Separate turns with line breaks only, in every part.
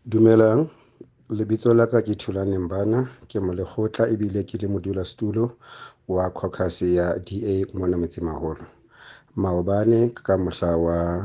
Dumelang, lebitso la ka ke Thulane Mbana, ke molekgotla ebile ke le modulasetulo wa caucus ya DA mona Metsimaholo. Maobane ka mohla wa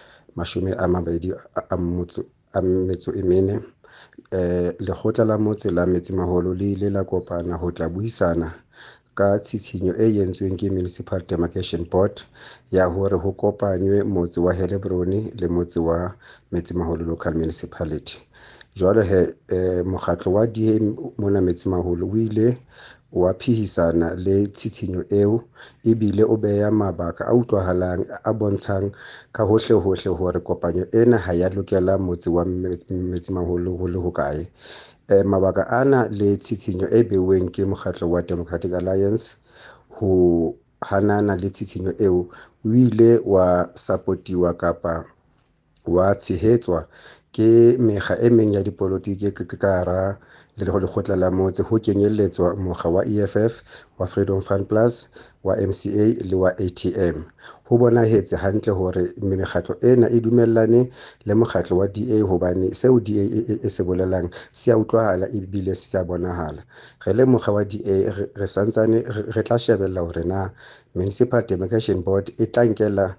24 lekgotla la motse la Metsimaholo le ile la kopana ho tla buisana ka tshitshinyo e entsweng ke Municipal Demarcation Board ya hore ho kopanywe motse wa Heilbron le motse wa Metsimaholo Local Municipality. Jwale mokgatlo wa DA mona Metsimaholo o ile wa phihisana le tshitshinyo eo, ebile o beha mabaka a utlwahalang a bontshang ka hohle hohle hore kopanyo ena ha ya lokela motse wa Metsimaholo ho le hokae. Mabaka ana le tshitshinyo e beuweng ke mokgatlo wa Democratic Alliance ho hanana le tshitshinyo eo, o ile wa supportiwa kapa wa tshehetswa ke mekga e meng ya dipolotiki ka hara lekgotla la motse, ho kenyelletswa mokga wa EFF, wa Freedom Front Plus, wa MCA le wa ATM. Ho bonahetse hantle hore mekgatlo ena e dumellane le mokgatlo wa DA hobane seo DA e se bolelang se a utlwahala ebile se a bonahala. Re le mokga wa DA re santsane re tla shebella hore na Municipal Demarcation Board e tla nkela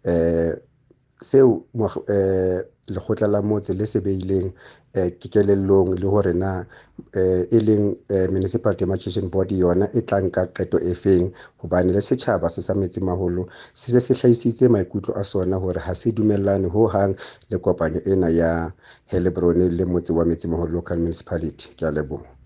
seo lekgotla la motse le se beileng kelellong, le hore na e leng Municipal Demarcation Board yona e tla nka qeto e feng, hobane le setjhaba se sa Metsimaholo se hlahisitse maikutlo a sona hore ha se dumellane ho hang le kopanyo ena ya Heilbron le motse wa Metsimaholo Local Municipality. Ke a leboha.